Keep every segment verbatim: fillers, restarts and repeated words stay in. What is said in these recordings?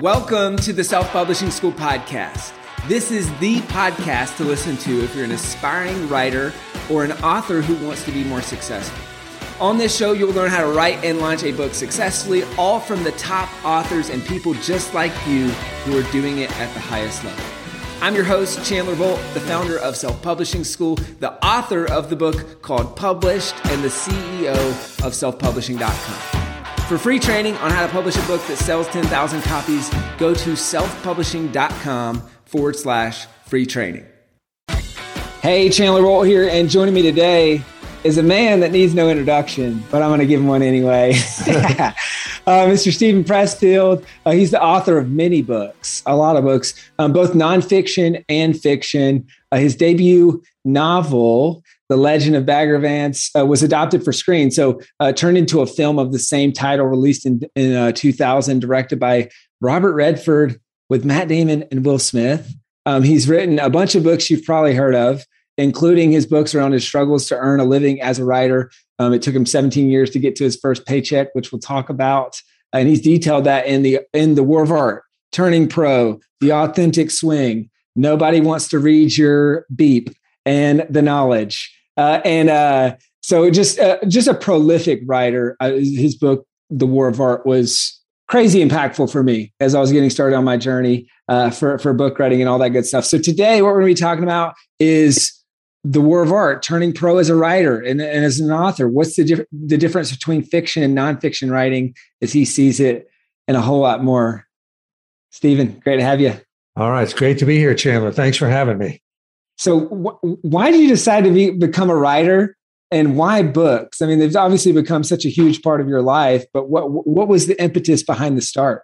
Welcome to the Self-Publishing School podcast. This is the podcast to listen to if you're an aspiring writer or an author who wants to be more successful. On this show, you'll learn how to write and launch a book successfully, all from the top authors and people just like you who are doing it at the highest level. I'm your host, Chandler Volt, the founder of Self-Publishing School, the author of the book called Published, and the C E O of self publishing dot com. For free training on how to publish a book that sells ten thousand copies, go to self-publishing.com forward slash free training. Hey, Chandler Volt here, and joining me today is a man that needs no introduction, but I'm going to give him one anyway. uh, Mister Steven Pressfield. Uh, he's the author of many books, a lot of books, um, both nonfiction and fiction. Uh, his debut novel, The Legend of Bagger Vance, uh, was adopted for screen, so uh, turned into a film of the same title, released in, in uh, two thousand, directed by Robert Redford with Matt Damon and Will Smith. Um, he's written a bunch of books you've probably heard of, including his books around his struggles to earn a living as a writer. Um, it took him seventeen years to get to his first paycheck, which we'll talk about. And he's detailed that in the in The War of Art, Turning Pro, The Authentic Swing, Nobody Wants to Read Your Beep, and The Knowledge. Uh, and uh, so just uh, just a prolific writer. Uh, his book, The War of Art, was crazy impactful for me as I was getting started on my journey uh, for, for book writing and all that good stuff. So today what we're going to be talking about is The War of Art, turning pro as a writer and, and as an author. What's the, dif- the difference between fiction and nonfiction writing as he sees it, and a whole lot more. Steven, great to have you. All right. It's great to be here, Chandler. Thanks for having me. So wh- why did you decide to be, become a writer, and why books? I mean, they've obviously become such a huge part of your life, but what what was the impetus behind the start?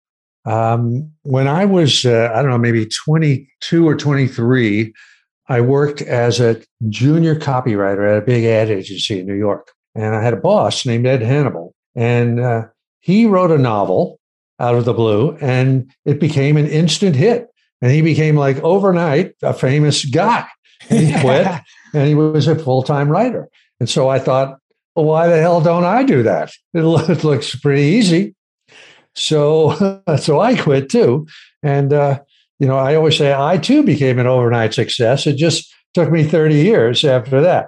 Um, when I was, uh, I don't know, maybe twenty-two or twenty-three, I worked as a junior copywriter at a big ad agency in New York. And I had a boss named Ed Hannibal. And uh, he wrote a novel out of the blue, and it became an instant hit. And he became, like, overnight a famous guy. And he quit, and he was a full-time writer. And so I thought, well, why the hell don't I do that? It, it looks pretty easy. So, so I quit too. And, uh, you know, I always say I too became an overnight success. It just took me thirty years after that.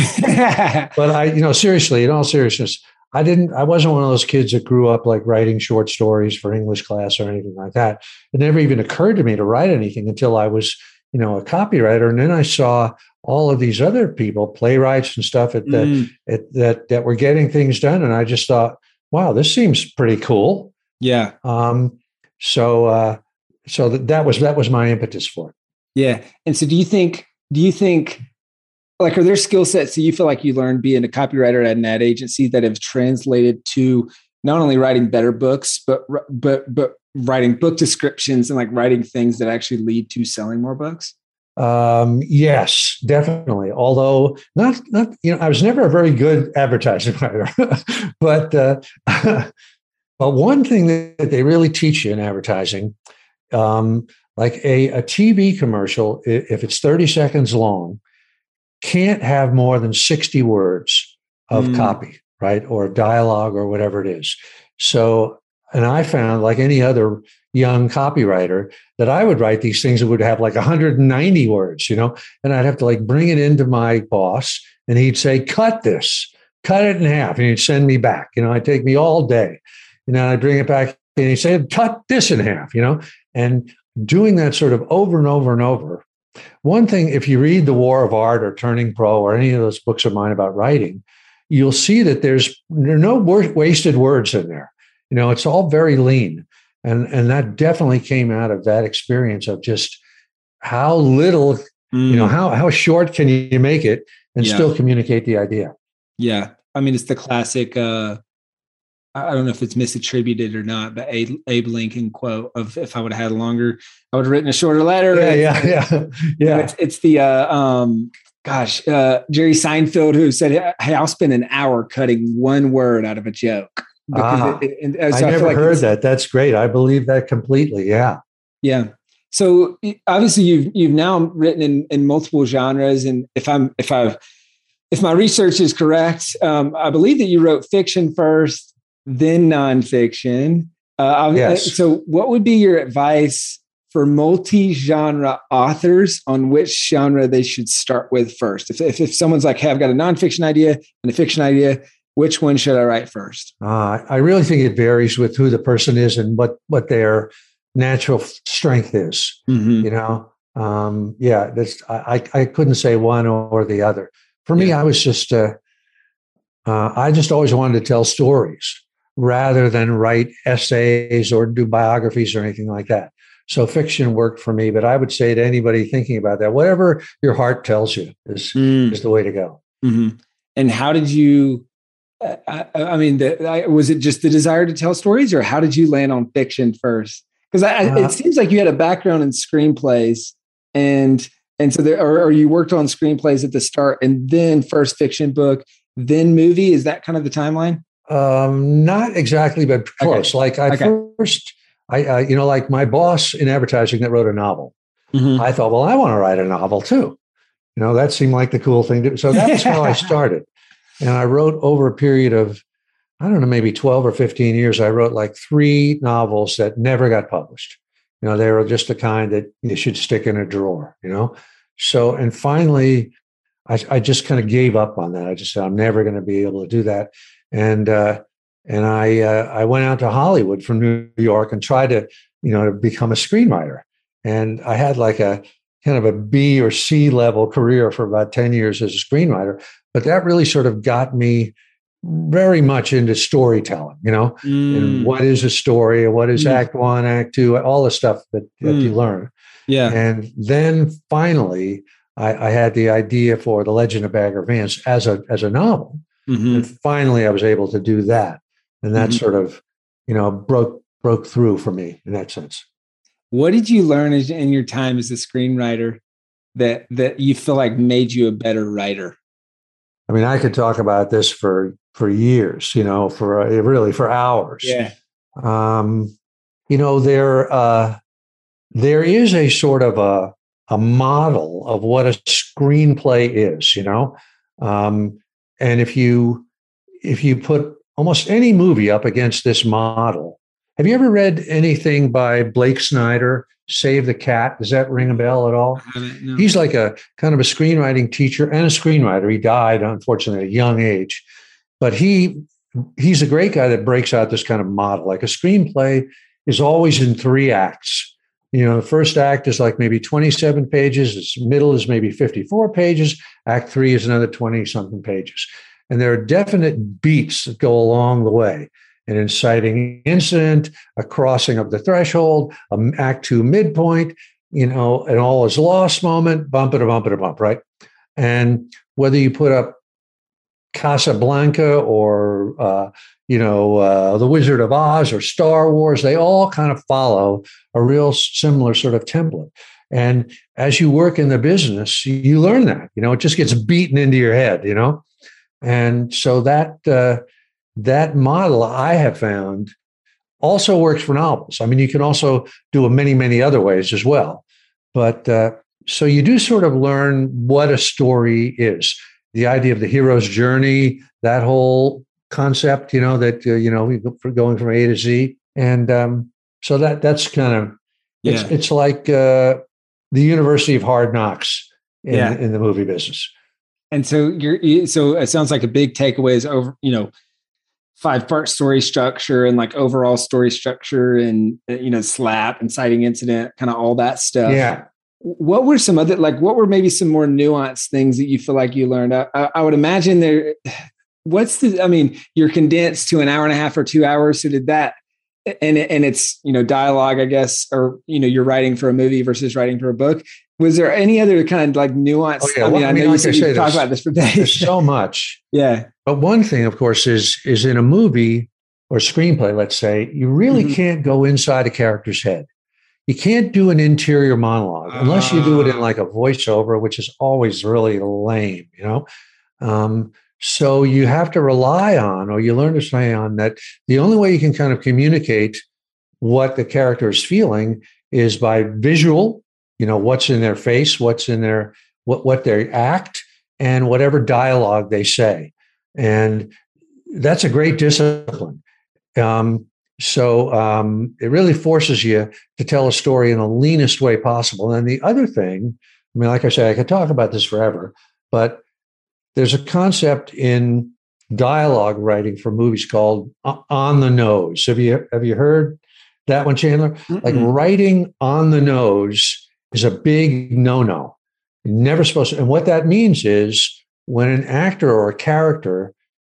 But I, you know, seriously, in all seriousness, I didn't, I wasn't one of those kids that grew up like writing short stories for English class or anything like that. It never even occurred to me to write anything until I was, you know, a copywriter. And then I saw all of these other people, playwrights and stuff at the, mm. at, that, that were getting things done. And I just thought, wow, this seems pretty cool. Yeah. Um, so, uh, so that, that was, that was my impetus for it. Yeah. And so do you think, do you think, like, are there skill sets that you feel like you learned being a copywriter at an ad agency that have translated to not only writing better books, but, but, but writing book descriptions and like writing things that actually lead to selling more books? Um, yes, definitely. Although not, not, you know, I was never a very good advertising writer, but, uh, but one thing that they really teach you in advertising, um, like a, a T V commercial, if it's thirty seconds long, can't have more than sixty words of mm. copy, right? Or dialogue or whatever it is. So, and I found, like any other young copywriter, that I would write these things that would have like one hundred ninety words, you know, and I'd have to like bring it into my boss, and he'd say, cut this, cut it in half. And he'd send me back, you know, it'd take me all day. You know, I'd bring it back and he'd say, cut this in half, you know, and doing that sort of over and over and over. One thing, if you read The War of Art or Turning Pro or any of those books of mine about writing, you'll see that there's there are no wasted words in there. You know, it's all very lean. And, and that definitely came out of that experience of just how little, mm. you know, how, how short can you make it and yeah. still communicate the idea? Yeah. I mean, it's the classic, uh, I don't know if it's misattributed or not, but Abe, Abe Lincoln quote of, if I would have had longer, I would have written a shorter letter. Yeah, yeah, yeah. yeah. It's, it's the, uh, um, gosh, uh, Jerry Seinfeld, who said, hey, I'll spend an hour cutting one word out of a joke. Ah, it, it, it, so I never I like heard that. That's great. I believe that completely. Yeah. Yeah. So obviously you've, you've now written in, in multiple genres. And if I'm, if I've, if my research is correct, um, I believe that you wrote fiction first, then nonfiction, Uh, Yes. So, what would be your advice for multi-genre authors on which genre they should start with first? If, if, if someone's like, hey, I've got a nonfiction idea and a fiction idea, which one should I write first? Uh, I really think it varies with who the person is and what, what their natural strength is. Mm-hmm. You know, um, yeah, that's, I, I couldn't say one or the other. For me, yeah. I was just, uh, uh, I just always wanted to tell stories rather than write essays or do biographies or anything like that. So fiction worked for me, but I would say to anybody thinking about that, whatever your heart tells you is, mm. is the way to go. Mm-hmm. And how did you, uh, I, I mean, the, I, was it just the desire to tell stories, or how did you land on fiction first? Because uh, it seems like you had a background in screenplays, and and so there, or, or you worked on screenplays at the start, and then first fiction book, then movie. Is that kind of the timeline? Um, not exactly, but close. Okay. Like I okay. first. I, uh, you know, like my boss in advertising that wrote a novel. Mm-hmm. I thought, well, I want to write a novel too. You know, that seemed like the cool thing to do. So that's how I started. And I wrote over a period of, I don't know, maybe twelve or fifteen years. I wrote like three novels that never got published. You know, they were just the kind that you should stick in a drawer, you know? So, and finally, I, I just kind of gave up on that. I just said, I'm never going to be able to do that. And, uh, And I uh, I went out to Hollywood from New York and tried to, you know, to become a screenwriter. And I had like a kind of a B or C level career for about ten years as a screenwriter. But that really sort of got me very much into storytelling, you know, mm. and what is a story, and what is mm. act one, act two, all the stuff that, that mm. you learn. Yeah. And then finally, I, I had the idea for The Legend of Bagger Vance as a as a novel. Mm-hmm. And finally, I was able to do that. And that mm-hmm. sort of, you know, broke broke through for me in that sense. What did you learn as, in your time as a screenwriter that that you feel like made you a better writer? I mean, I could talk about this for for years, you know, for uh, really for hours. Yeah. Um, you know, there uh, there is a sort of a a model of what a screenplay is, you know, um, and if you if you put almost any movie up against this model. Have you ever read anything by Blake Snyder, Save the Cat? Does that ring a bell at all? No. He's like a kind of a screenwriting teacher and a screenwriter. He died, unfortunately, at a young age. But he he's a great guy that breaks out this kind of model. Like a screenplay is always in three acts. You know, the first act is like maybe twenty-seven pages. Its middle is maybe fifty-four pages. Act three is another twenty-something pages. And there are definite beats that go along the way. An inciting incident, a crossing of the threshold, an act two midpoint, you know, an all is lost moment, bump it a bump it a bump, right? And whether you put up Casablanca or, uh, you know, uh, The Wizard of Oz or Star Wars, they all kind of follow a real similar sort of template. And as you work in the business, you learn that, you know, it just gets beaten into your head, you know? And so that uh, that model I have found also works for novels. I mean, you can also do it many, many other ways as well. But uh, so you do sort of learn what a story is. The idea of the hero's journey, that whole concept, you know, that, uh, you know, we're going from A to Z. And um, so that that's kind of, it's, yeah. it's like uh, the University of Hard Knocks in, yeah. in the movie business. And so you're, so it sounds like a big takeaway is over, you know, five part story structure and like overall story structure and, you know, slap, inciting incident, kind of all that stuff. Yeah. What were some other, like, what were maybe some more nuanced things that you feel like you learned? I, I would imagine there, what's the, I mean, you're condensed to an hour and a half or two hours. So did that, and, and it's, you know, dialogue, I guess, or, you know, you're writing for a movie versus writing for a book. Was there any other kind of like nuance? Oh, yeah. I mean, well, I, I mean, know like you said you say, talk about this for days. There's so much. Yeah. But one thing, of course, is is in a movie or screenplay, let's say, you really mm-hmm. can't go inside a character's head. You can't do an interior monologue unless you do it in like a voiceover, which is always really lame, you know? Um, so you have to rely on, or you learn to rely on that the only way you can kind of communicate what the character is feeling is by visual, you know, what's in their face, what's in their, what, what they act, and whatever dialogue they say. And that's a great discipline. Um, So um, it really forces you to tell a story in the leanest way possible. And the other thing, I mean, like I said, I could talk about this forever, but there's a concept in dialogue writing for movies called on the nose. Have you have you heard that one, Chandler? Mm-mm. Like writing on the nose is a big no-no. You're never supposed to. And what that means is when an actor or a character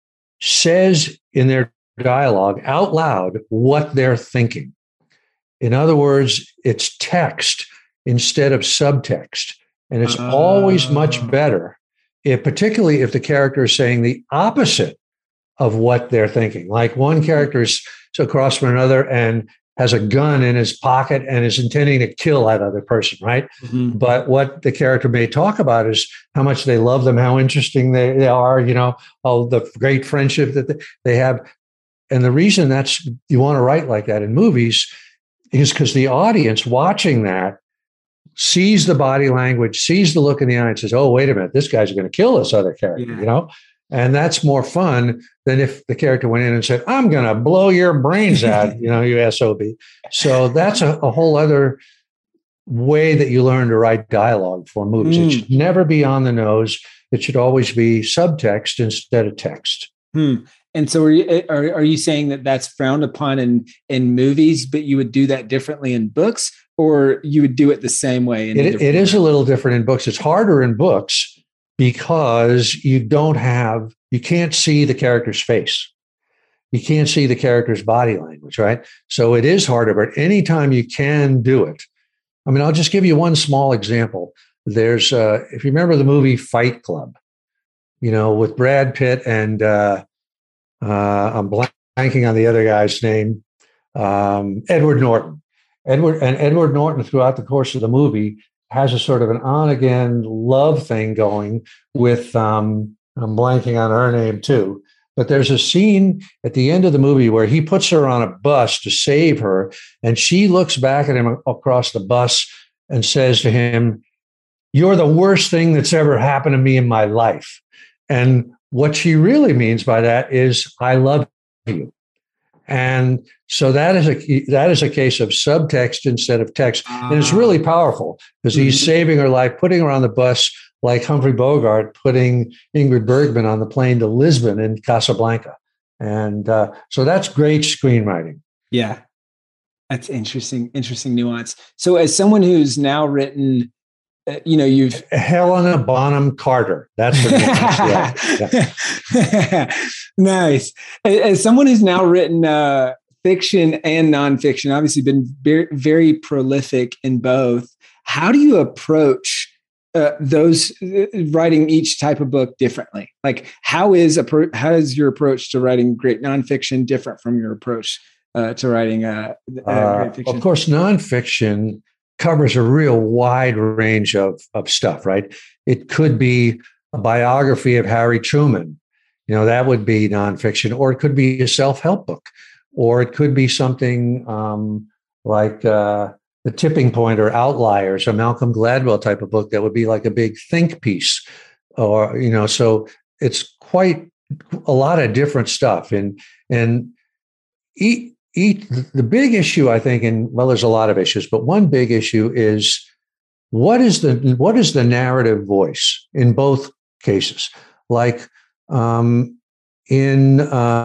says in their dialogue out loud what they're thinking. In other words, it's text instead of subtext. And it's uh, always much better, if, particularly if the character is saying the opposite of what they're thinking. Like one character is across from another and has a gun in his pocket and is intending to kill that other person, right? Mm-hmm. But what the character may talk about is how much they love them, how interesting they, they are, you know, all the great friendship that they have. And the reason that's you want to write like that in movies is because the audience watching that sees the body language, sees the look in the eye and says, oh, wait a minute, this guy's going to kill this other character, yeah. you know? And that's more fun than if the character went in and said, I'm going to blow your brains out, you know, you S O B. So that's a, a whole other way that you learn to write dialogue for movies. Mm. It should never be on the nose. It should always be subtext instead of text. Hmm. And so are you, are, are you saying that that's frowned upon in, in movies, but you would do that differently in books, or you would do it the same way? In it it is a little different in books. It's harder in books because you don't have, you can't see the character's face. You can't see the character's body language, right? So it is harder, but anytime you can do it. I mean, I'll just give you one small example. There's, uh, if you remember the movie Fight Club, you know, with Brad Pitt and uh, uh, I'm blanking on the other guy's name, um, Edward Norton. Edward and Edward Norton throughout the course of the movie has a sort of an on-again love thing going with, um, I'm blanking on her name too, but there's a scene at the end of the movie where he puts her on a bus to save her, and she looks back at him across the bus and says to him, "You're the worst thing that's ever happened to me in my life." And what she really means by that is, I love you. And so that is a that is a case of subtext instead of text. And it's really powerful because he's mm-hmm. saving her life, putting her on the bus like Humphrey Bogart putting Ingrid Bergman on the plane to Lisbon in Casablanca. And uh, so that's great screenwriting. Yeah, that's interesting, interesting nuance. So as someone who's now written, uh, you know, you've... Helena Bonham Carter. That's her name. yeah. Yeah. Nice. As someone who's now written uh, fiction and nonfiction, obviously been very, very prolific in both, how do you approach uh, those uh, writing each type of book differently? Like, how is a how is your approach to writing great nonfiction different from your approach uh, to writing uh, uh, uh, great fiction? Of course, nonfiction covers a real wide range of of stuff, right? It could be a biography of Harry Truman. You know, that would be nonfiction, or it could be a self-help book, or it could be something um, like uh, The Tipping Point or Outliers, a Malcolm Gladwell type of book that would be like a big think piece, or, you know, so it's quite a lot of different stuff. And, and each, each, the big issue, I think, and well, there's a lot of issues, but one big issue is what is the, what is the narrative voice in both cases? Like, Um, in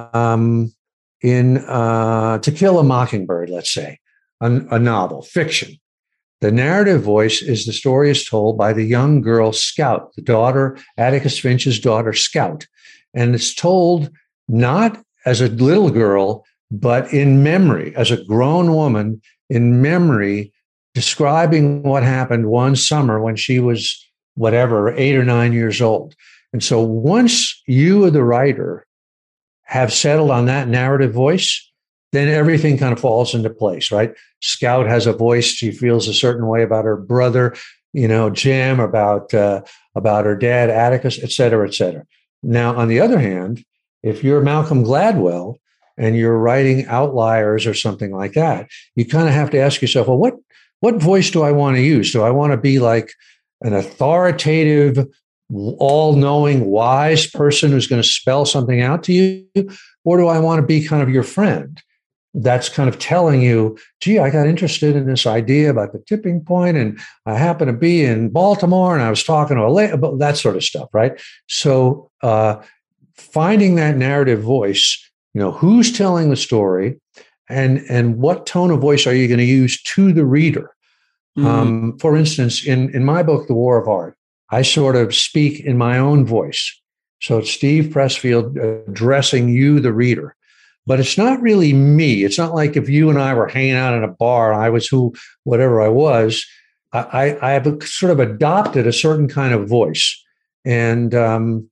um, in uh, To Kill a Mockingbird, let's say, a, a novel, fiction. The narrative voice is the story is told by the young girl Scout, the daughter, Atticus Finch's daughter, Scout. And it's told not as a little girl, but in memory, as a grown woman in memory, describing what happened one summer when she was whatever, eight or nine years old. And so once you, the writer, have settled on that narrative voice, then everything kind of falls into place, right? Scout has a voice. She feels a certain way about her brother, you know, Jim, about uh, about her dad, Atticus, et cetera, et cetera. Now, on the other hand, if you're Malcolm Gladwell and you're writing Outliers or something like that, you kind of have to ask yourself, well, what, what voice do I want to use? Do I want to be like an authoritative, all-knowing, wise person who's going to spell something out to you? Or do I want to be kind of your friend? that's kind of telling you, gee, I got interested in this idea about the tipping point, and I happen to be in Baltimore, and I was talking to a lady about that sort of stuff, right? So uh, finding that narrative voice, you know, who's telling the story, and and what tone of voice are you going to use to the reader? Mm-hmm. Um, for instance, in in my book, The War of Art, I sort of speak in my own voice. So it's Steve Pressfield addressing you, the reader. But it's not really me. It's not like if you and I were hanging out in a bar and I was who, whatever I was. I, I have sort of adopted a certain kind of voice. And, um,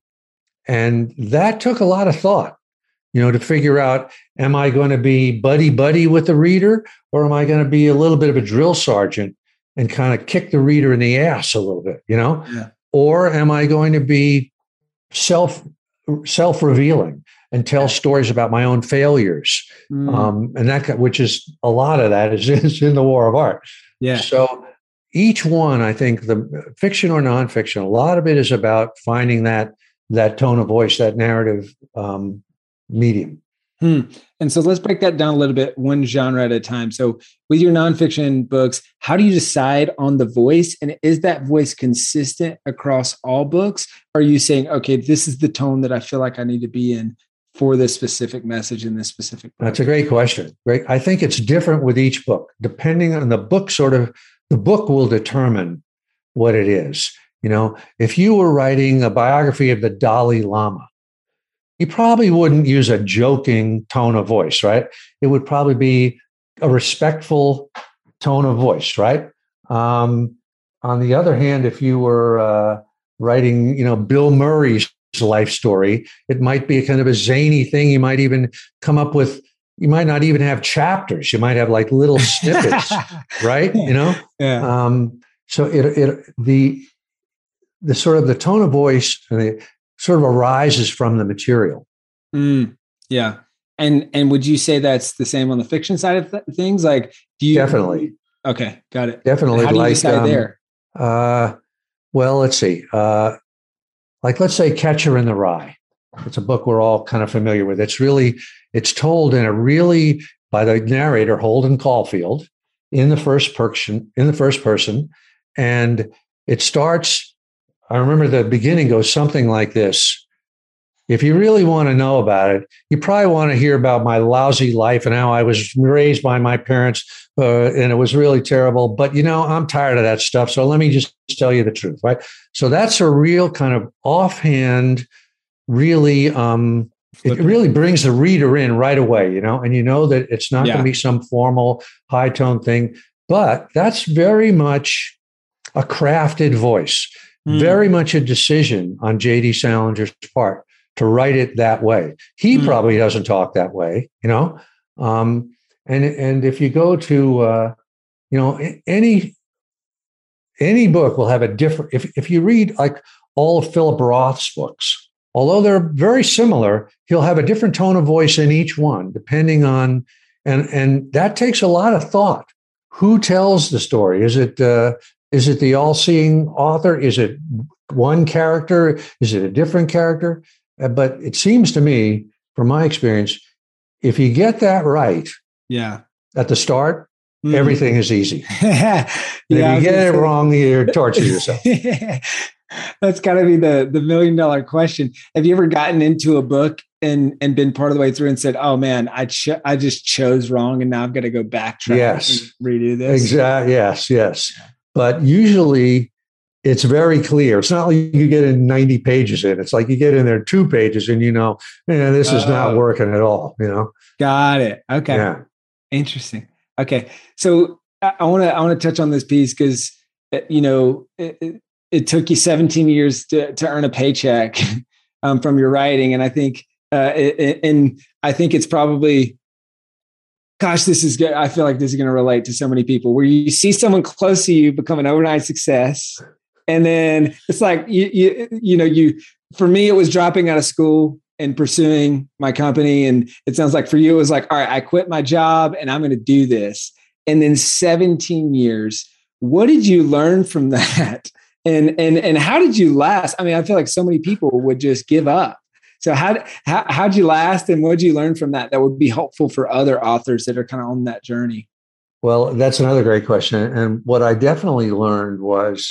and that took a lot of thought, you know, to figure out, am I going to be buddy-buddy with the reader, or am I going to be a little bit of a drill sergeant and kind of kick the reader in the ass a little bit, you know? Yeah. Or am I going to be self, self-revealing and tell stories about my own failures? Mm. Um, and that, which is a lot of that is, is in The War of Art. Yeah. So each one, I think, the fiction or nonfiction, a lot of it is about finding that, that tone of voice, that narrative um, medium. Hmm. And so let's break that down a little bit, one genre at a time. So with your nonfiction books, how do you decide on the voice? And is that voice consistent across all books? Or are you saying, okay, this is the tone that I feel like I need to be in for this specific message in this specific book? That's a great question. Great. I think it's different with each book, depending on the book. Sort of, the book will determine what it is. You know, if you were writing a biography of the Dalai Lama, you probably wouldn't use a joking tone of voice, right? It would probably be a respectful tone of voice, right? Um, on the other hand, if you were uh, writing, you know, Bill Murray's life story, it might be a kind of a zany thing. You might even come up with, you might not even have chapters. You might have like little snippets, right? You know? Yeah. Um, so it, it, the, the sort of the tone of voice and the, sort of arises from the material. Mm, yeah. And and would you say that's the same on the fiction side of th- things? Like, do you definitely? Okay, got it. Definitely. How do you like, decide um, there? Uh, well, let's see. Uh, like, let's say Catcher in the Rye. It's a book we're all kind of familiar with. It's really, it's told in a really, by the narrator, Holden Caulfield, in the first person, in the first person. And it starts, I remember the beginning goes something like this. If you really want to know about it, you probably want to hear about my lousy life and how I was raised by my parents, uh, and it was really terrible. But, you know, I'm tired of that stuff. So let me just tell you the truth, right? So that's a real kind of offhand, really, um, it really brings the reader in right away, you know, and you know that it's not yeah. going to be some formal high tone thing, but that's very much a crafted voice. Mm. Very much a decision on J D Salinger's part to write it that way. He mm. probably doesn't talk that way, you know. Um, and and if you go to, uh, you know, any any book will have a different. If if you read like all of Philip Roth's books, although they're very similar, he'll have a different tone of voice in each one, depending on, and and that takes a lot of thought. Who tells the story? Is it uh, Is it the all-seeing author? Is it one character? Is it a different character? Uh, but it seems to me, from my experience, if you get that right, yeah, at the start, mm. everything is easy. yeah, if you get it say, wrong, you're torturing yourself. That's got to be the the million dollar question. Have you ever gotten into a book and and been part of the way through and said, "Oh man, I ch- I just chose wrong, and now I've got to go backtrack yes. and redo this"? Exactly. Yes. Yes. But usually it's very clear. It's not like you get in ninety pages in. It's like you get in there two pages and you know, yeah, this is uh, not working at all, you know? Got it. Okay. Yeah. Interesting. Okay. So I want to, I want to touch on this piece because, you know, it, it, it took you seventeen years to, to earn a paycheck um, from your writing. And I think, uh, it, and I think it's probably, gosh, this is good. I feel like this is going to relate to so many people where you see someone close to you become an overnight success. And then it's like, you, you, you know, you, for me, it was dropping out of school and pursuing my company. And it sounds like for you, it was like, all right, I quit my job and I'm going to do this. And then seventeen years, what did you learn from that? And, and, and how did you last? I mean, I feel like so many people would just give up. So how, how, how'd you last and what'd you learn from that that would be helpful for other authors that are kind of on that journey? Well, that's another great question. And what I definitely learned was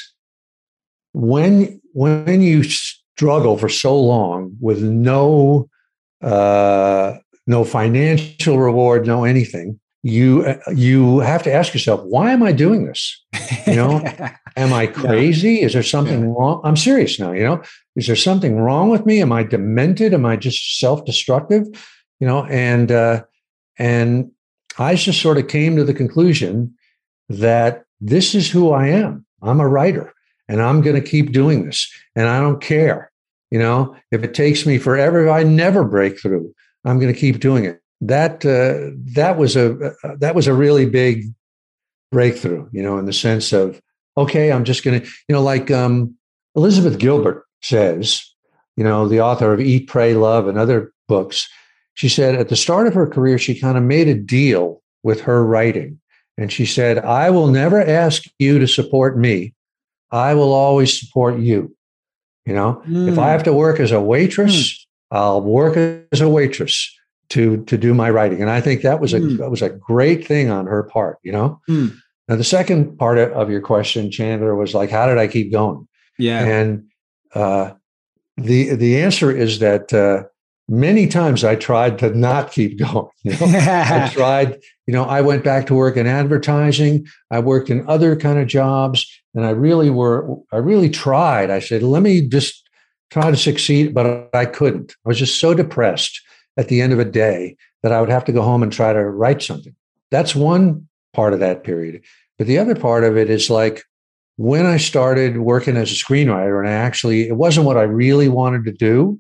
when, when you struggle for so long with no, uh, no financial reward, no anything, you, you have to ask yourself, why am I doing this? You know, am I crazy? Yeah. Is there something yeah. wrong? I'm serious now, you know, is there something wrong with me? Am I demented? Am I just self-destructive? You know, and, uh, and I just sort of came to the conclusion that this is who I am. I'm a writer and I'm going to keep doing this. And I don't care, you know, if it takes me forever, if I never break through, I'm going to keep doing it. That, uh, that was a, uh, that was a really big breakthrough, you know, in the sense of, okay, I'm just going to, you know, like um, Elizabeth Gilbert says, you know, the author of Eat, Pray, Love and other books, she said at the start of her career, she kind of made a deal with her writing. And she said, I will never ask you to support me. I will always support you. You know, mm. if I have to work as a waitress, mm. I'll work as a waitress to, to do my writing. And I think that was a, mm. that was a great thing on her part, you know? Mm. Now, the second part of your question, Chandler, was like, how did I keep going? Yeah. And uh, the the answer is that uh, many times I tried to not keep going. You know? I tried, you know, I went back to work in advertising. I worked in other kind of jobs, and I really were, I really tried. I said, let me just try to succeed, but I couldn't. I was just so depressed at the end of a day that I would have to go home and try to write something. That's one part of that period. But the other part of it is like when I started working as a screenwriter, and I actually, it wasn't what I really wanted to do,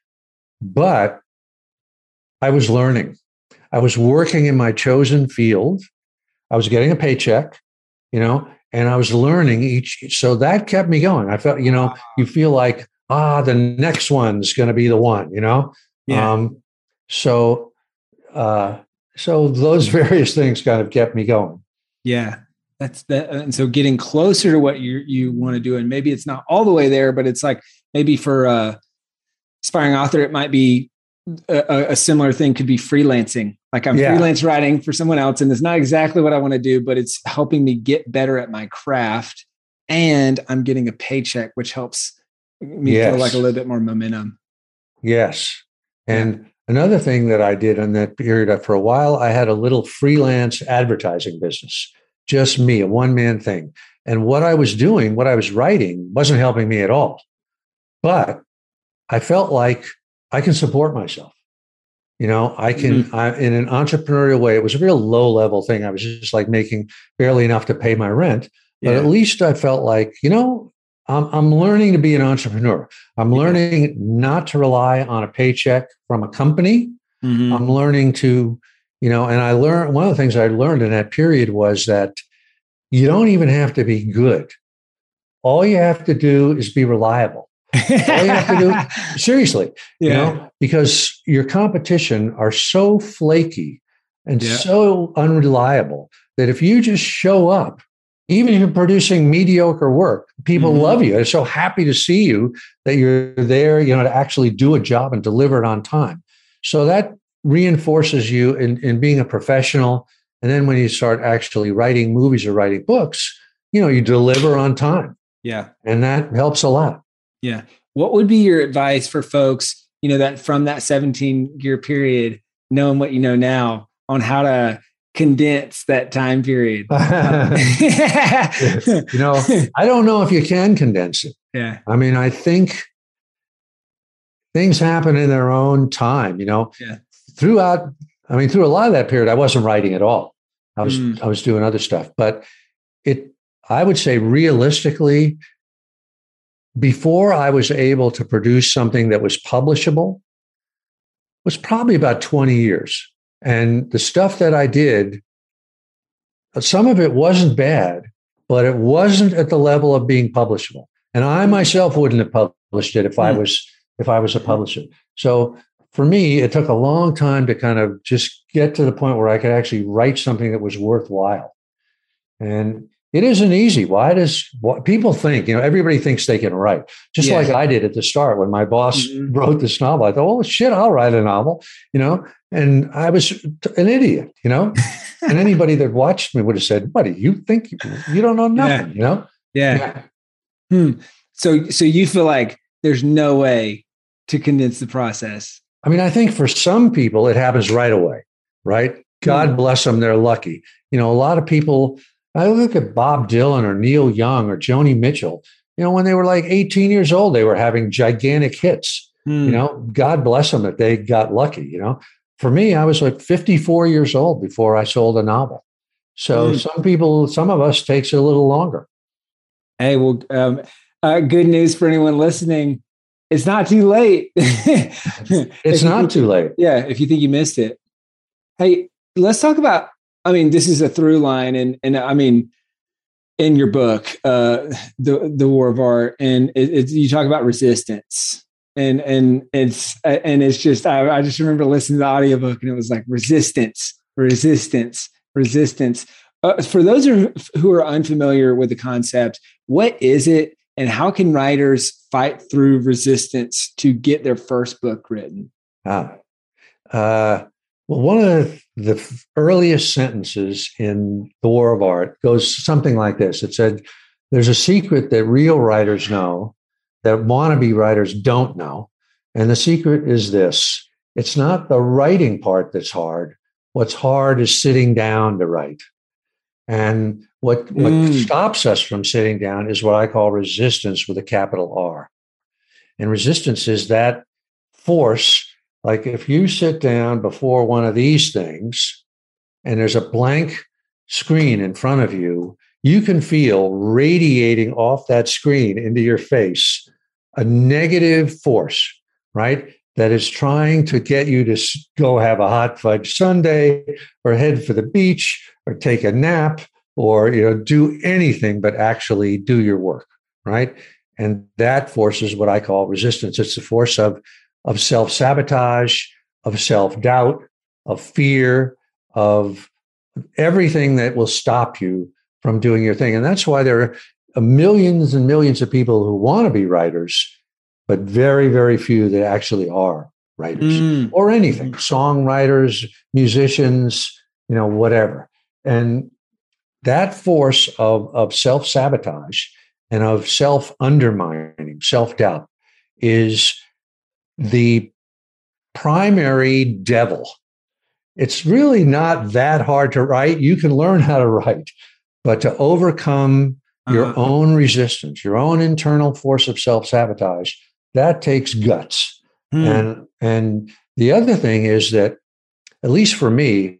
but I was learning. I was working in my chosen field. I was getting a paycheck, you know, and I was learning each. So that kept me going. I felt, you know, you feel like, ah, the next one's going to be the one, you know? Yeah. Um, so, uh, so those various things kind of kept me going. Yeah. That's that. And so getting closer to what you you want to do, and maybe it's not all the way there, but it's like maybe for a aspiring author, it might be a, a similar thing could be freelancing. Like I'm yeah. freelance writing for someone else, and it's not exactly what I want to do, but it's helping me get better at my craft, and I'm getting a paycheck, which helps me yes. feel like a little bit more momentum. Yes. And yeah. another thing that I did in that period, for a while, I had a little freelance advertising business, just me, a one-man thing. And what I was doing, what I was writing wasn't helping me at all. But I felt like I can support myself. You know, I can, mm-hmm. I, in an entrepreneurial way, it was a real low-level thing. I was just like making barely enough to pay my rent. But yeah. at least I felt like, you know, I'm, I'm learning to be an entrepreneur. I'm yeah. learning not to rely on a paycheck from a company. Mm-hmm. I'm learning to, you know, and I learned, one of the things I learned in that period was that you don't even have to be good. All you have to do is be reliable. All you have to do, seriously, yeah. you know, because your competition are so flaky and yeah. so unreliable that if you just show up, even if you're producing mediocre work, people mm-hmm. love you. They're so happy to see you that you're there, you know, to actually do a job and deliver it on time. So that reinforces you in, in being a professional. And then when you start actually writing movies or writing books, you know, you deliver on time. Yeah. And that helps a lot. Yeah. What would be your advice for folks, you know, that from that seventeen year period, knowing what you know now on how to condense that time period? You know, I don't know if you can condense it. Yeah. I mean, I think things happen in their own time, you know, yeah. throughout, I mean, through a lot of that period, I wasn't writing at all. I was, mm. I was doing other stuff, but it, I would say realistically, before I was able to produce something that was publishable was probably about twenty years. And the stuff that I did, some of it wasn't bad, but it wasn't at the level of being publishable. And I myself wouldn't have published it if mm. I was, if I was a publisher. So for me, it took a long time to kind of just get to the point where I could actually write something that was worthwhile. And it isn't easy. Why does what people think, you know, everybody thinks they can write, just Yeah. like I did at the start when my boss Mhm. wrote this novel. I thought, oh shit, I'll write a novel, you know, and I was an idiot, you know, and anybody that watched me would have said, what do you think? You don't know nothing, Yeah. you know? Yeah. Yeah. Hmm. So, so you feel like there's no way to condense the process. I mean, I think for some people it happens right away, right? God Hmm. bless them, they're lucky. You know, a lot of people, I look at Bob Dylan or Neil Young or Joni Mitchell, you know, when they were like eighteen years old, they were having gigantic hits. Hmm. You know, God bless them that they got lucky, you know. For me, I was like fifty-four years old before I sold a novel. So Hmm. some people, some of us takes a little longer. Hey, well, um, uh, good news for anyone listening. It's not too late. It's If you not think- too late. Yeah, if you think you missed it. Hey, let's talk about, I mean, this is a through line, and and I mean, in your book, uh, the the War of Art, and it, it, you talk about resistance, and and it's and it's just I, I just remember listening to the audiobook, and it was like resistance, resistance, resistance. Uh, for those who who are unfamiliar with the concept, what is it, and how can writers fight through resistance to get their first book written? Ah. Uh, well, one of the, the earliest sentences in The War of Art goes something like this. It said, there's a secret that real writers know that wannabe writers don't know. And the secret is this. It's not the writing part that's hard. What's hard is sitting down to write. And what, what Mm. stops us from sitting down is what I call resistance with a capital R. And resistance is that force. Like if you sit down before one of these things and there's a blank screen in front of you, you can feel radiating off that screen into your face a negative force, right? That is trying to get you to go have a hot fudge sundae or head for the beach or take a nap or, you know, do anything but actually do your work, right? And that force is what I call resistance. It's the force of of self-sabotage, of self-doubt, of fear, of everything that will stop you from doing your thing. And that's why there are millions and millions of people who want to be writers, but very, very few that actually are writers Mm. or anything, songwriters, musicians, you know, whatever. And that force of, of self-sabotage and of self-undermining, self-doubt is the primary devil. It's really not that hard to write. You can learn how to write, but to overcome your Uh-huh. own resistance, your own internal force of self-sabotage, that takes guts. Hmm. And and the other thing is that, at least for me,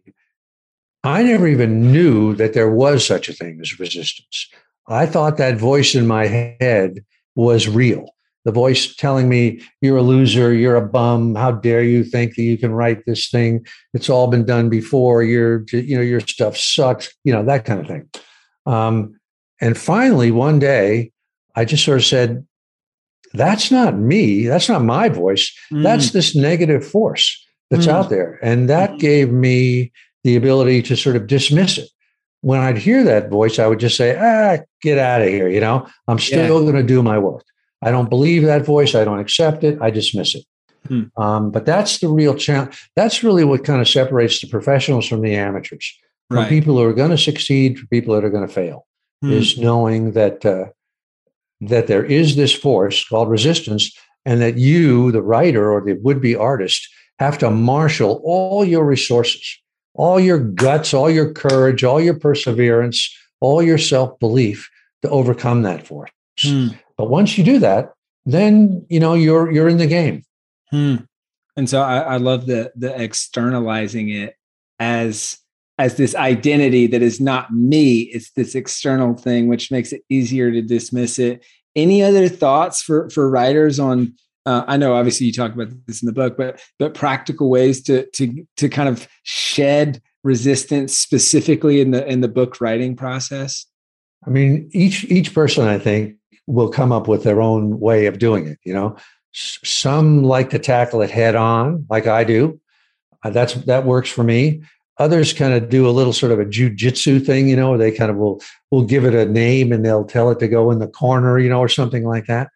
I never even knew that there was such a thing as resistance. I thought that voice in my head was real. The voice telling me, you're a loser, you're a bum, how dare you think that you can write this thing? It's all been done before. You're, you know, your stuff sucks, you know, that kind of thing. Um, and finally, one day, I just sort of said, that's not me. That's not my voice. Mm. That's this negative force that's Mm. out there. And that Mhm. gave me the ability to sort of dismiss it. When I'd hear that voice, I would just say, ah, get out of here. You know, I'm still Yeah. going to do my work. I don't believe that voice. I don't accept it. I dismiss it. Hmm. Um, but that's the real challenge. That's really what kind of separates the professionals from the amateurs, from Right. people who are going to succeed, from people that are going to fail, Hmm. is knowing that uh, that there is this force called resistance, and that you, the writer or the would-be artist, have to marshal all your resources, all your guts, all your courage, all your perseverance, all your self-belief to overcome that force. Hmm. But once you do that, then you know you're you're in the game. Hmm. And so I, I love the the externalizing it as as this identity that is not me. It's this external thing, which makes it easier to dismiss it. Any other thoughts for for writers on? Uh, I know obviously you talk about this in the book, but but practical ways to to to kind of shed resistance specifically in the in the book writing process. I mean, each each person, I think, will come up with their own way of doing it. You know, S- some like to tackle it head on, like I do. Uh, that's that works for me. Others kind of do a little sort of a jujitsu thing, you know, where they kind of will will give it a name and they'll tell it to go in the corner, you know, or something like that.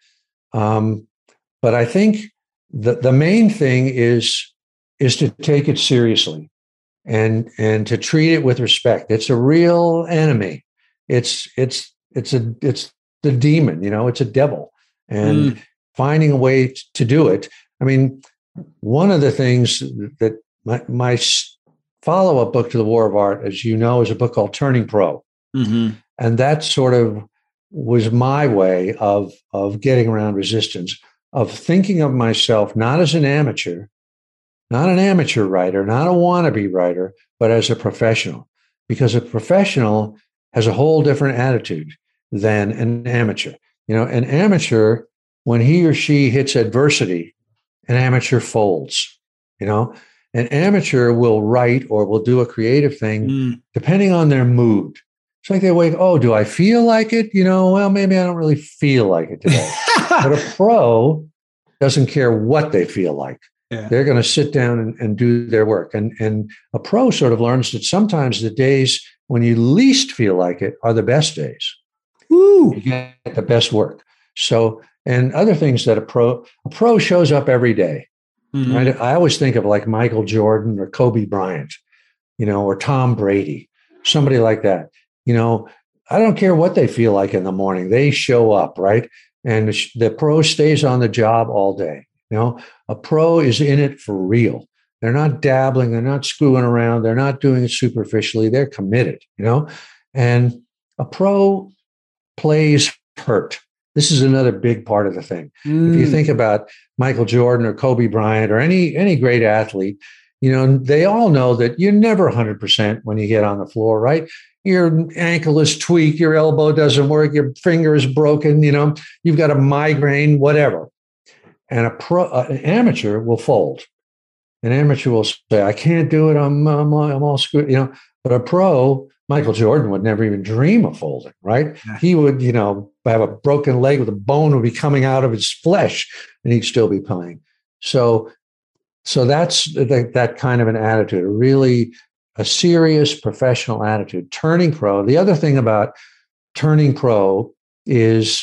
Um, but I think the the main thing is is to take it seriously and and to treat it with respect. It's a real enemy. It's it's it's a it's the demon, you know, it's a devil, and mm. finding a way to do it. I mean, one of the things that my my follow-up book to The War of Art, as you know, is a book called Turning Pro. Mm-hmm. And that sort of was my way of, of getting around resistance, of thinking of myself not as an amateur, not an amateur writer, not a wannabe writer, but as a professional. Because a professional has a whole different attitude than an amateur. You know, an amateur, when he or she hits adversity, an amateur folds, you know. An amateur will write or will do a creative thing mm. depending on their mood. It's like they wake, oh, do I feel like it? You know, well, maybe I don't really feel like it today. But a pro doesn't care what they feel like. Yeah. They're going to sit down and, and do their work. And, and a pro sort of learns that sometimes the days when you least feel like it are the best days. Woo! You get the best work. So, and other things that a pro, a pro shows up every day. Mm-hmm. Right? I always think of like Michael Jordan or Kobe Bryant, you know, or Tom Brady, somebody like that. You know, I don't care what they feel like in the morning. They show up, right? And the, the pro stays on the job all day. You know, a pro is in it for real. They're not dabbling. They're not screwing around. They're not doing it superficially. They're committed, you know, and a pro plays hurt. This is another big part of the thing. Mm. If you think about Michael Jordan or Kobe Bryant or any any great athlete, you know, they all know that you're never one hundred percent when you get on the floor, right? Your ankle is tweaked, your elbow doesn't work, your finger is broken, you know, you've got a migraine, whatever. And a pro, uh, an amateur will fold. An amateur will say, I can't do it, I'm, I'm, I'm all screwed, you know. But a pro, Michael Jordan would never even dream of folding, right? Yeah. He would, you know, have a broken leg with a bone would be coming out of his flesh and he'd still be playing. So, so that's the, that kind of an attitude, a really a serious professional attitude. Turning pro. The other thing about turning pro is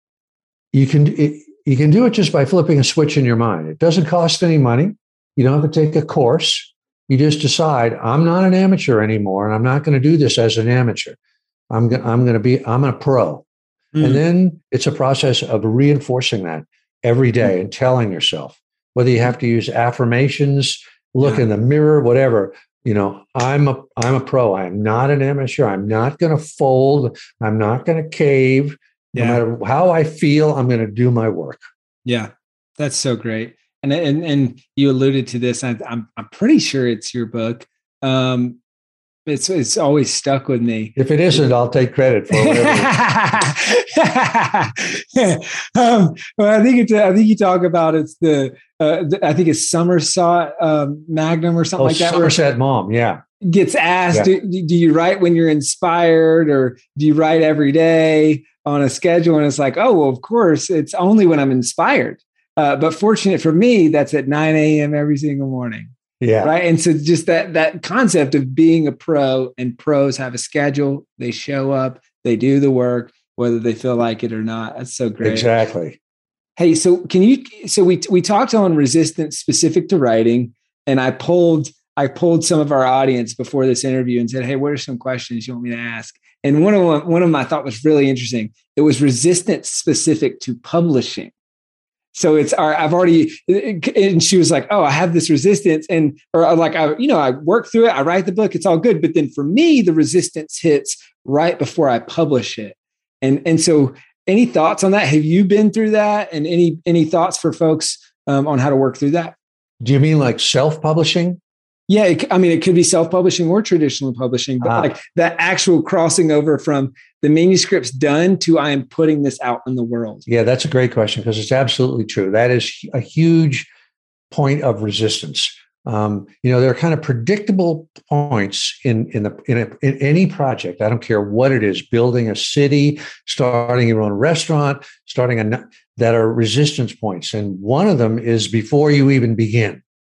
you can it, you can do it just by flipping a switch in your mind. It doesn't cost any money. You don't have to take a course. You just decide, I'm not an amateur anymore, and I'm not going to do this as an amateur. I'm go- I'm going to be I'm a pro. Mm. And then it's a process of reinforcing that every day and telling yourself, whether you have to use affirmations, look yeah. in the mirror, whatever, you know, I'm a, I'm a pro. I'm not an amateur. I'm not going to fold. I'm not going to cave. Yeah. No matter how I feel, I'm going to do my work. Yeah, that's so great. And, and, and you alluded to this. I, I'm, I'm pretty sure it's your book. Um, It's it's always stuck with me. If it isn't, I'll take credit for it. um, well, I think it's. I think you talk about it's the. Uh, the I think it's Somerset um, Magnum or something oh, like that. Somerset Maugham, yeah. Gets asked, yeah. do, do you write when you're inspired, or do you write every day on a schedule? And it's like, oh, well, of course, it's only when I'm inspired. Uh, but fortunate for me, that's at nine a.m. every single morning. Yeah. Right. And so just that that concept of being a pro, and pros have a schedule, they show up, they do the work, whether they feel like it or not. That's so great. Exactly. Hey, so can you so we we talked on resistance specific to writing, and I pulled I pulled some of our audience before this interview and said, hey, what are some questions you want me to ask? And one of them, one of them I thought was really interesting. It was resistance specific to publishing. So it's our, I've already, and she was like, oh, I have this resistance, and, or like, I, you know, I work through it, I write the book, it's all good. But then for me, the resistance hits right before I publish it. And, and so any thoughts on that? Have you been through that? And any, any thoughts for folks um, on how to work through that? Do you mean like self-publishing? Yeah. It, I mean, it could be self-publishing or traditional publishing, but ah. like that actual crossing over from the manuscript's done to I am putting this out in the world. Yeah, that's a great question, because it's absolutely true. That is a huge point of resistance. Um, you know, there are kind of predictable points in in the in, a, in any project. I don't care what it is: building a city, starting your own restaurant, starting a that are resistance points. And one of them is before you even begin.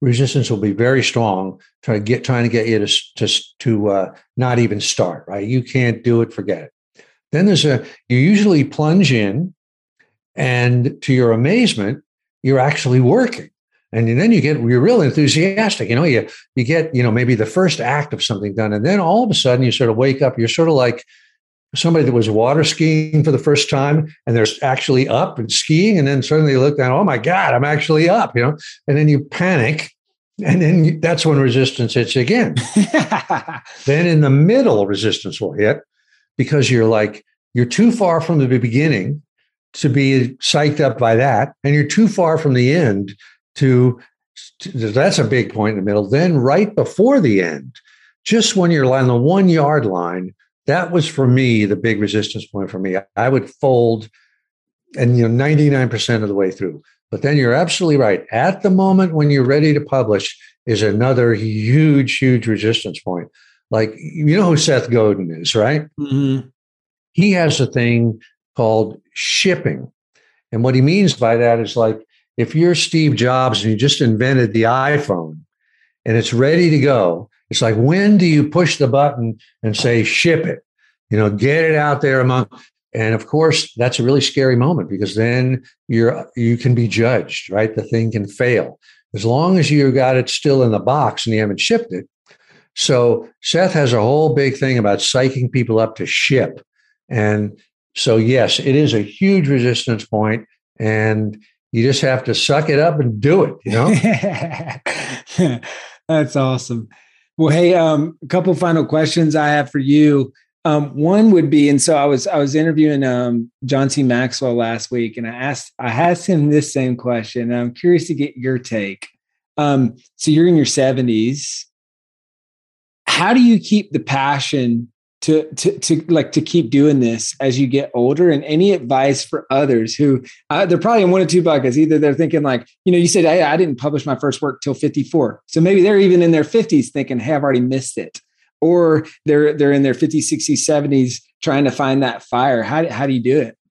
resistance will be very strong, trying to get trying to get you to to to uh, not even start. Right? You can't do it. Forget it. Then there's a you usually plunge in, and to your amazement, you're actually working. And then you get, you're real enthusiastic. You know, you, you get, you know, maybe the first act of something done. And then all of a sudden you sort of wake up, you're sort of like somebody that was water skiing for the first time and they're actually up and skiing. And then suddenly you look down, oh my God, I'm actually up, you know, and then you panic. And then you, that's when resistance hits again. Then in the middle, resistance will hit because you're like, you're too far from the beginning to be psyched up by that. And you're too far from the end To, to that's a big point in the middle. Then right before the end, just when you're on the one yard line, that was for me the big resistance point for me. I would fold, and you know, ninety-nine percent of the way through. But then you're absolutely right. At the moment when you're ready to publish is another huge, huge resistance point. Like, you know who Seth Godin is, right? Mm-hmm. He has a thing called shipping, and what he means by that is like, if you're Steve Jobs and you just invented the iPhone and it's ready to go, it's like, when do you push the button and say, ship it, you know, get it out there among, and of course, that's a really scary moment because then you're, you can be judged, right? The thing can fail as long as you got it still in the box and you haven't shipped it. So Seth has a whole big thing about psyching people up to ship. And so, yes, it is a huge resistance point, and you just have to suck it up and do it, you know? That's awesome. Well, hey, um, a couple final questions I have for you. Um, one would be, and so I was I was interviewing um, John C. Maxwell last week, and I asked I asked him this same question. And I'm curious to get your take. Um, so you're in your seventies. How do you keep the passion to, to, to like to keep doing this as you get older? And any advice for others who uh, they're probably in one of two buckets. Either they're thinking like, you know, you said, hey, I didn't publish my first work till fifty-four. So maybe they're even in their fifties thinking, hey, I've already missed it. Or they're, they're in their fifties, sixties, seventies trying to find that fire. How, how do you do it?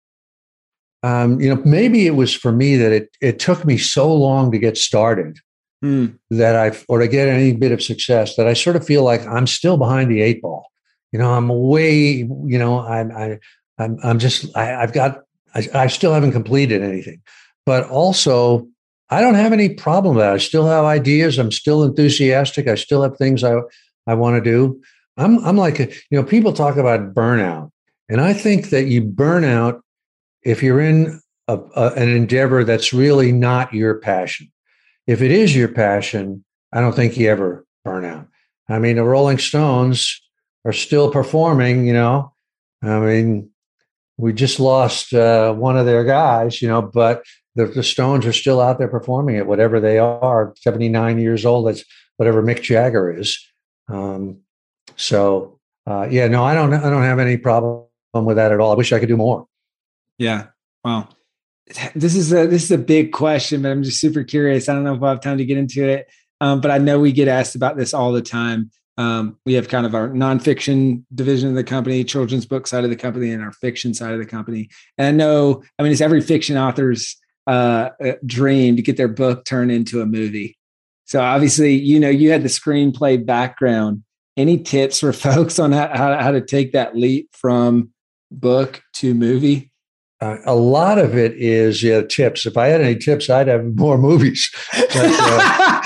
Um, you know, maybe it was for me that it, it took me so long to get started mm. that I've, or to get any bit of success, that I sort of feel like I'm still behind the eight ball. You know, I'm way, you know, I'm, I, I'm, I'm just, I, I've got, I, I still haven't completed anything, but also I don't have any problem with that. I still have ideas. I'm still enthusiastic. I still have things I, I want to do. I'm, I'm like, a, you know, people talk about burnout, and I think that you burn out if you're in a, a, an endeavor that's really not your passion. If it is your passion, I don't think you ever burn out. I mean, the Rolling Stones are still performing, you know. I mean, we just lost uh, one of their guys, you know, but the, the Stones are still out there performing at whatever they are, seventy-nine years old. That's whatever Mick Jagger is. Um, so, uh, yeah, no, I don't, I don't have any problem with that at all. I wish I could do more. Yeah. Wow. This is a, this is a big question, but I'm just super curious. I don't know if I have time to get into it. Um, but I know we get asked about this all the time. Um, we have kind of our nonfiction division of the company, children's book side of the company, and our fiction side of the company. And I know, I mean, it's every fiction author's uh, dream to get their book turned into a movie. So obviously, you know, you had the screenplay background. Any tips for folks on how, how, how to take that leap from book to movie? Uh, a lot of it is yeah, tips. If I had any tips, I'd have more movies. But, uh,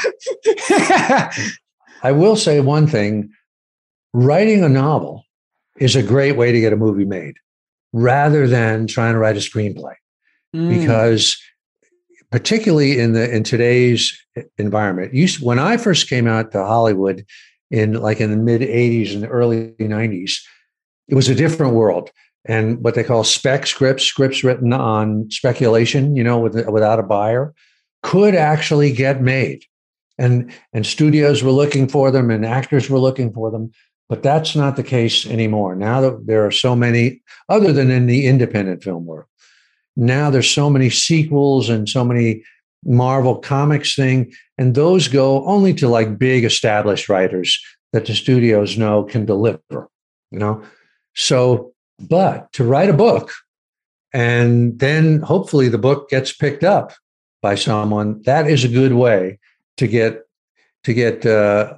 I will say one thing. Writing a novel is a great way to get a movie made rather than trying to write a screenplay. Mm. Because particularly in the in today's environment, used, when I first came out to Hollywood in like in the mid eighties and early nineties, it was a different world. And what they call spec scripts, scripts written on speculation, you know, with, without a buyer, could actually get made. And, and studios were looking for them and actors were looking for them. But that's not the case anymore. Now that there are so many, other than in the independent film world, now there's so many sequels and so many Marvel Comics thing. And those go only to like big established writers that the studios know can deliver, you know? So, but to write a book and then hopefully the book gets picked up by someone, that is a good way to get to get uh,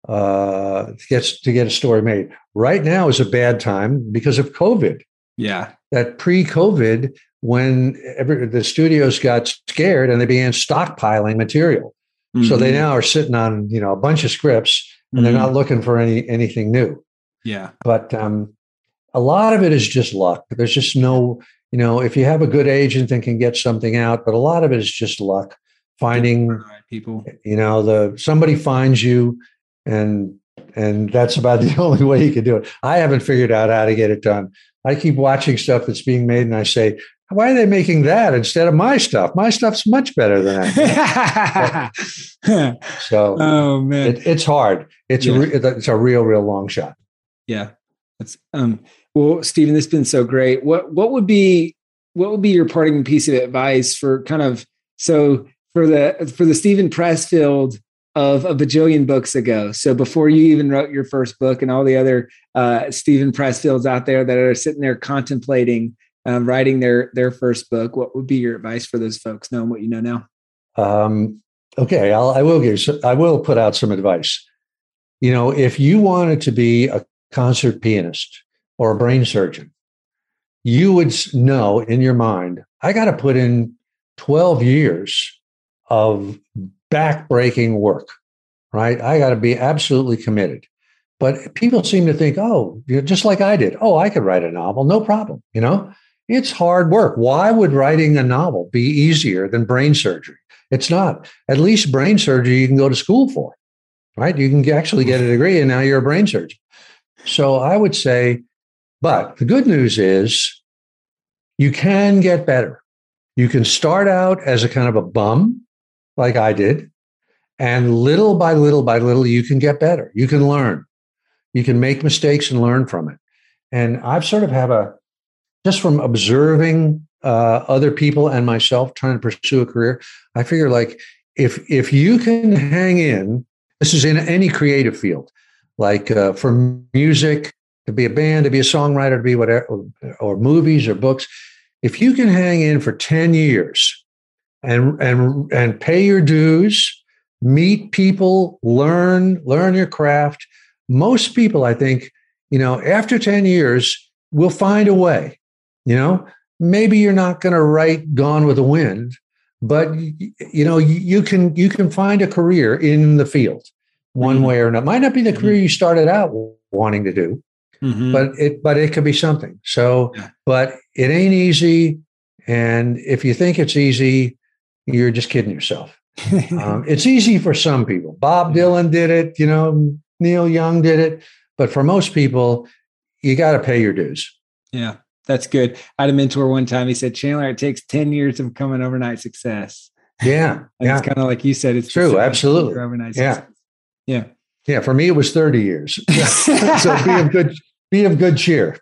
uh, to get to get a story made. Right now is a bad time because of COVID. Yeah, that pre-COVID, when every, the studios got scared and they began stockpiling material, mm-hmm. so they now are sitting on you know a bunch of scripts and mm-hmm. they're not looking for any anything new. Yeah, but um, a lot of it is just luck. There's just no, you know, if you have a good agent that can get something out, but a lot of it is just luck. Finding right people, you know, the somebody finds you, and and that's about the only way you can do it. I haven't figured out how to get it done. I keep watching stuff that's being made, and I say, why are they making that instead of my stuff? My stuff's much better than that. So, oh man, it, it's hard. It's yeah. a it's a real, real long shot. Yeah, that's um. Well, Stephen, this has been so great. What what would be what would be your parting piece of advice for kind of so. For the for the Stephen Pressfield of a bajillion books ago, so before you even wrote your first book, and all the other uh, Stephen Pressfields out there that are sitting there contemplating um, writing their their first book, what would be your advice for those folks, knowing what you know now? Um, okay, I'll, I will give. I will put out some advice. You know, if you wanted to be a concert pianist or a brain surgeon, you would know in your mind, I got to put in twelve years of back-breaking work, right? I got to be absolutely committed. But people seem to think, oh, you know, just like I did, oh, I could write a novel, no problem. You know, it's hard work. Why would writing a novel be easier than brain surgery? It's not. At least brain surgery you can go to school for, right? You can actually get a degree, and now you're a brain surgeon. So I would say, but the good news is you can get better. You can start out as a kind of a bum, like I did, and little by little by little, you can get better. You can learn. You can make mistakes and learn from it. And I've sort of have a, just from observing uh, other people and myself trying to pursue a career, I figure like if if you can hang in, this is in any creative field, like uh, for music, to be a band, to be a songwriter, to be whatever, or, or movies or books, if you can hang in for ten years, and and and pay your dues, meet people, learn, learn your craft. Most people, I think, you know, after ten years, will find a way. You know, maybe you're not going to write Gone with the Wind, but you know, you can you can find a career in the field one mm-hmm. way or another. Might not be the career you started out wanting to do, mm-hmm. but it but it could be something. So, yeah. but it ain't easy, and if you think it's easy, you're just kidding yourself. um, it's easy for some people. Bob Dylan did it, you know, Neil Young did it. But for most people, you got to pay your dues. Yeah, that's good. I had a mentor one time. He said, Chandler, it takes ten years to become an overnight success. Yeah. yeah. It's kind of like you said. It's true. Absolutely. Overnight yeah. Success. Yeah. Yeah. For me, it was thirty years. So be of good, be of good cheer.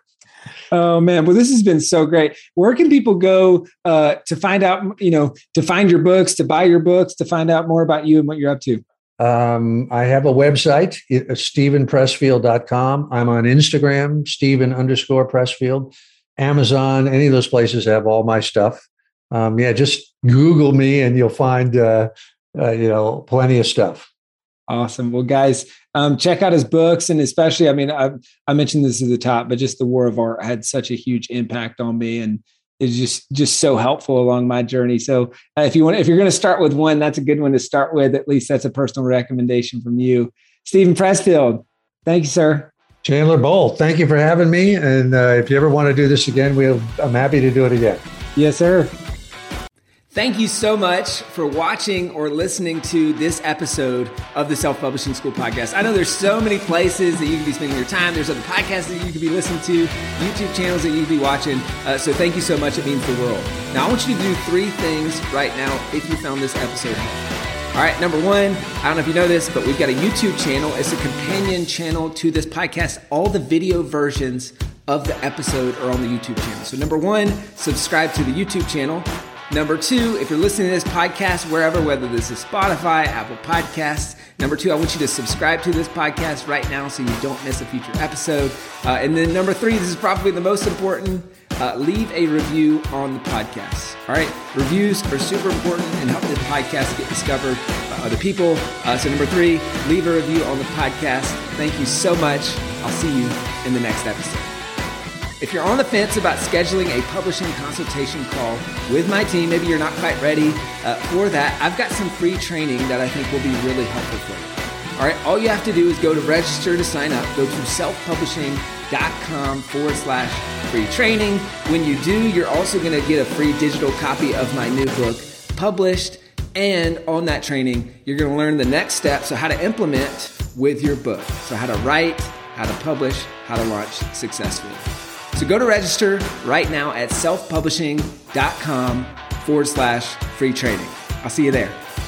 Oh man, well, this has been so great. Where can people go uh, to find out, you know, to find your books, to buy your books, to find out more about you and what you're up to? Um, I have a website, stephen pressfield dot com. I'm on Instagram, Stephen underscore Pressfield. Amazon, any of those places have all my stuff. Um, yeah, just Google me and you'll find, uh, uh, you know, plenty of stuff. Awesome. Well, guys, um, check out his books. And especially, I mean, I, I mentioned this at the top, but just The War of Art had such a huge impact on me and is just, just so helpful along my journey. So uh, if you want, if you're going to start with one, that's a good one to start with. At least that's a personal recommendation from you. Stephen Pressfield. Thank you, sir. Chandler Bolt, thank you for having me. And uh, if you ever want to do this again, we'll, I'm happy to do it again. Yes, sir. Thank you so much for watching or listening to this episode of the Self-Publishing School podcast. I know there's so many places that you can be spending your time. There's other podcasts that you could be listening to, YouTube channels that you could be watching. Uh, so thank you so much. It means the world. Now, I want you to do three things right now if you found this episode helpful. All right, number one, I don't know if you know this, but we've got a YouTube channel. It's a companion channel to this podcast. All the video versions of the episode are on the YouTube channel. So number one, subscribe to the YouTube channel. Number two, if you're listening to this podcast wherever, whether this is Spotify, Apple Podcasts, number two, I want you to subscribe to this podcast right now so you don't miss a future episode. Uh, and then number three, this is probably the most important, uh, leave a review on the podcast. All right, reviews are super important and help the podcast get discovered by other people. Uh, so number three, leave a review on the podcast. Thank you so much. I'll see you in the next episode. If you're on the fence about scheduling a publishing consultation call with my team, maybe you're not quite ready uh, for that, I've got some free training that I think will be really helpful for you. All right, all you have to do is go to register to sign up. Go to selfpublishing.com forward slash free training. When you do, you're also going to get a free digital copy of my new book, Published. And on that training, you're going to learn the next steps, so how to implement with your book. So how to write, how to publish, how to launch successfully. So go to register right now at selfpublishing.com forward slash free training. I'll see you there.